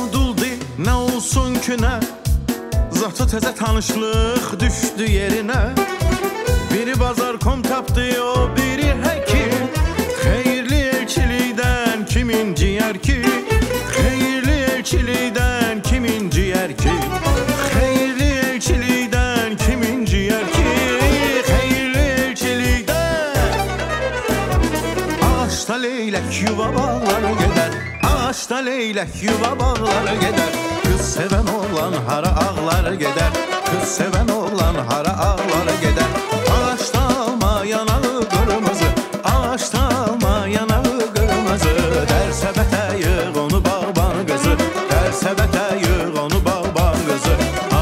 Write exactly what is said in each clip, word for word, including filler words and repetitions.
unuduldu, nə olsun ki nə? Zatı təzə tanışlıq düşdü yerinə. Biri bazar kom tapdı, o biri həkim. Xeyirli elçilikdən kimin ciyər ki? Xeyirli elçilikdən kimin ciyər ki? Xeyirli elçilikdən kimin ciyər ki? Xeyirli elçilikdən. Ağaçda leylək yuva bağları gedər, ağaçda leylək yuva bağları gedər. Kız seven oğlan hara ağları gedər, kız seven oğlan hara ağları gedər. Ağaçda alma yanağı qırmızı, ağaçda alma yanağı qırmızı. Dərsə bətə yığ onu bağban qızı, dərsə bətə yığ onu bağban qızı.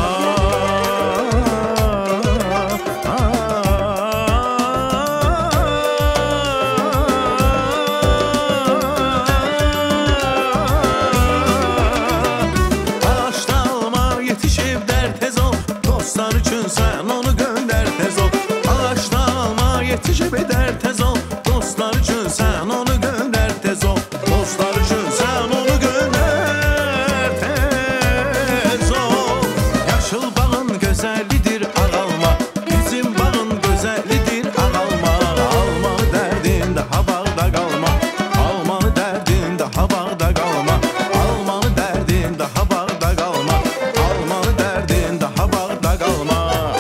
Dostlar üçün sən onu göndər tez ol. Ağaçda alma yetişib edər tez ol. Dostlar üçün sən onu göndər tez ol. Dostlar üçün sən onu göndər tez ol. Yaşıl bağın gözəllidir ağalma, bizim bağın gözəllidir ağalma. Almanı dərdin daha bağda qalma, almanı dərdin daha bağda qalma, almanı dərdin daha bağda qalma, almanı dərdin daha bağda qalma.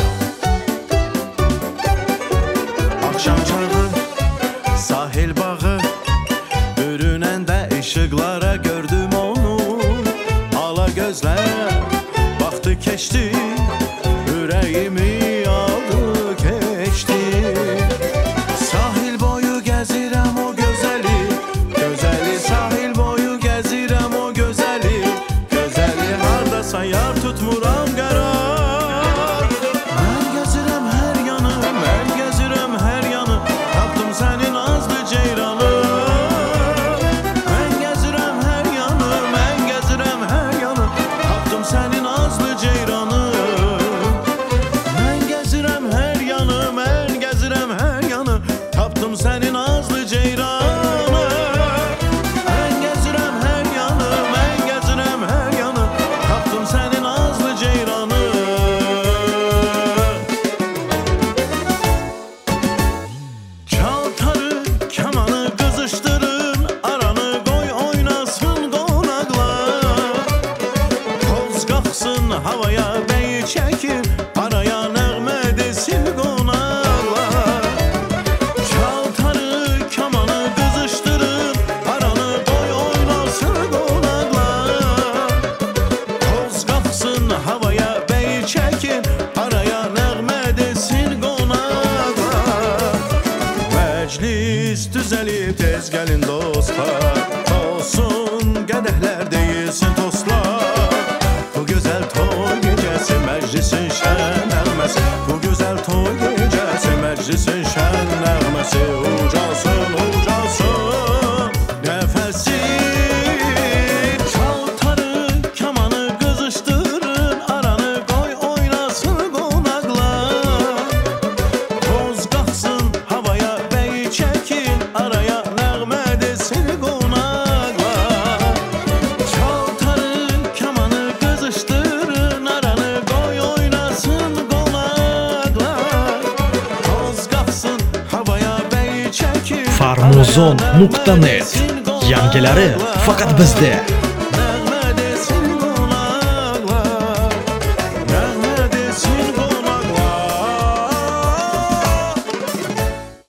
Akşam çağı, sahil bağı, bürünəndə işıqlara gördüm onu. Ala gözlər, vaxtı keçdi, ürəyimi aldı keçdi. Sahil boyu gəzirəm o gözəli, gözəli. Sahil boyu gəzirəm o gözəli, gözəli. Hardasa yar tutmuram qərar. Mən gəzirəm hər yanı, mən gəzirəm hər yanı. Tapdım sənin azlı ceyranı. Mən gəzirəm hər yanı, mən gəzirəm hər yanı. Tapdım sənin azlı ceyranı. Mən gəzirəm hər yanı, mən gəzirəm hər yanı. Tapdım sənin azlı ceyranı. Mən gəzirəm hər yanı, mən gəzirəm hər yanı. Tapdım sənin azlı ceyranı. Çaltarı, kamanı qızışdırın, aranı qoy oynasın qonaqlar. Toz qalxsın havaya, bəyi çəkin, araya nəğmə desin qonaqlar. Çaltarı, kamanı qızışdırın, aranı qoy oynasın qonaqlar. Toz qalxsın havaya, bəyi çəkin, araya nəğmə desin qonaqlar. Məclis düzəlib tez gəlin dostlar, olsun qədəhlər deyilsin tostlar. Bu gözəl toy gecəsi məclisin şən nəğməsi, bu gözəl toy gecəsi məclisin şən nəğməsi. Ucalsın, ucalsın nəfəsi. Çaltarı, kamanı qızışdırın, aranı qoy oynasın qonaqlar. Toz qalxsın havaya, bəyi çəkin, araya nəğmə desin qonaqlar. Çaltarı, kamanı qızışdırın, aranı qoy oynasın qonaqlar. Toz qalxsın havaya, bəyi çəkin, farmuzon nuqta net. Yangilari faqat bizda.